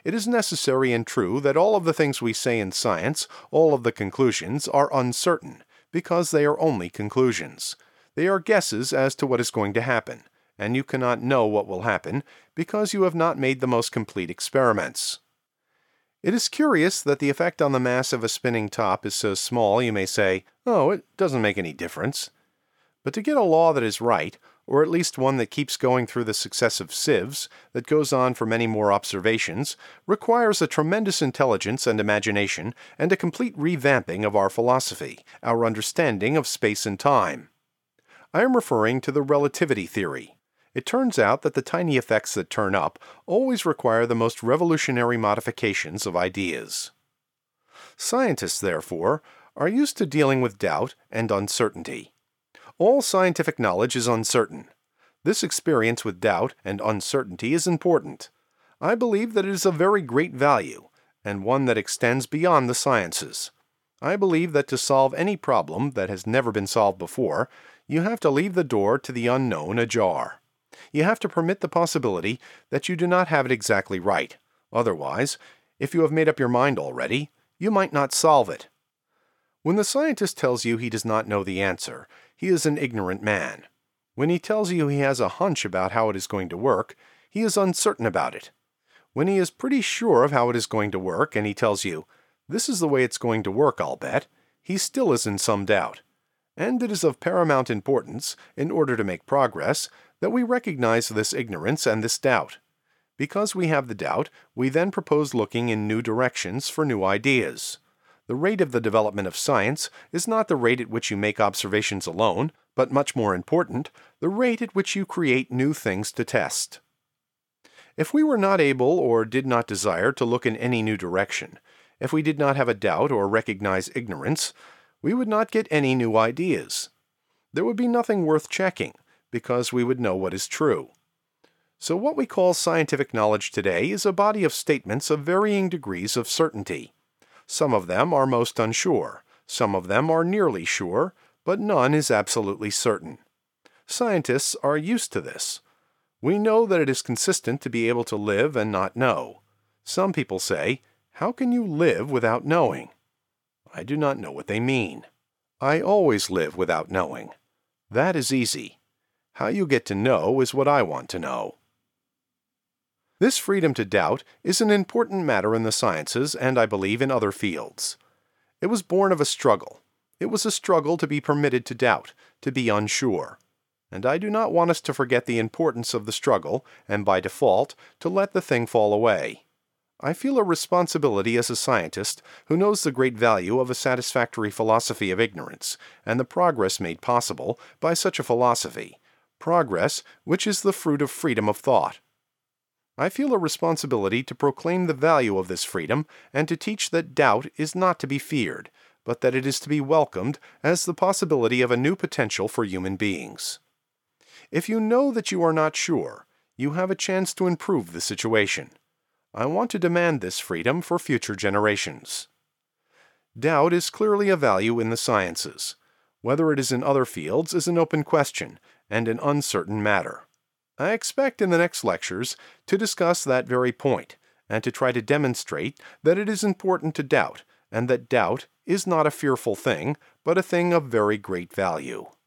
It is necessary and true that all of the things we say in science, all of the conclusions, are uncertain, because they are only conclusions. They are guesses as to what is going to happen, and you cannot know what will happen because you have not made the most complete experiments. It is curious that the effect on the mass of a spinning top is so small you may say, "Oh, it doesn't make any difference." But to get a law that is right, or at least one that keeps going through the successive sieves, that goes on for many more observations, requires a tremendous intelligence and imagination and a complete revamping of our philosophy, our understanding of space and time. I am referring to the relativity theory. It turns out that the tiny effects that turn up always require the most revolutionary modifications of ideas. Scientists, therefore, are used to dealing with doubt and uncertainty. All scientific knowledge is uncertain. This experience with doubt and uncertainty is important. I believe that it is of very great value, and one that extends beyond the sciences. I believe that to solve any problem that has never been solved before, you have to leave the door to the unknown ajar. You have to permit the possibility that you do not have it exactly right. Otherwise, if you have made up your mind already, you might not solve it. When the scientist tells you he does not know the answer, he is an ignorant man. When he tells you he has a hunch about how it is going to work, he is uncertain about it. When he is pretty sure of how it is going to work and he tells you, "This is the way it's going to work, I'll bet," he still is in some doubt. And it is of paramount importance, in order to make progress, that we recognize this ignorance and this doubt. Because we have the doubt, we then propose looking in new directions for new ideas. The rate of the development of science is not the rate at which you make observations alone, but much more important, the rate at which you create new things to test. If we were not able or did not desire to look in any new direction, if we did not have a doubt or recognize ignorance, we would not get any new ideas. There would be nothing worth checking, because we would know what is true. So what we call scientific knowledge today is a body of statements of varying degrees of certainty. Some of them are most unsure, some of them are nearly sure, but none is absolutely certain. Scientists are used to this. We know that it is consistent to be able to live and not know. Some people say, "How can you live without knowing?" I do not know what they mean. I always live without knowing. That is easy. How you get to know is what I want to know. This freedom to doubt is an important matter in the sciences and I believe in other fields. It was born of a struggle. It was a struggle to be permitted to doubt, to be unsure. And I do not want us to forget the importance of the struggle and by default to let the thing fall away. I feel a responsibility as a scientist who knows the great value of a satisfactory philosophy of ignorance and the progress made possible by such a philosophy, progress which is the fruit of freedom of thought. I feel a responsibility to proclaim the value of this freedom and to teach that doubt is not to be feared, but that it is to be welcomed as the possibility of a new potential for human beings. If you know that you are not sure, you have a chance to improve the situation. I want to demand this freedom for future generations. Doubt is clearly a value in the sciences. Whether it is in other fields is an open question and an uncertain matter. I expect in the next lectures to discuss that very point and to try to demonstrate that it is important to doubt and that doubt is not a fearful thing, but a thing of very great value.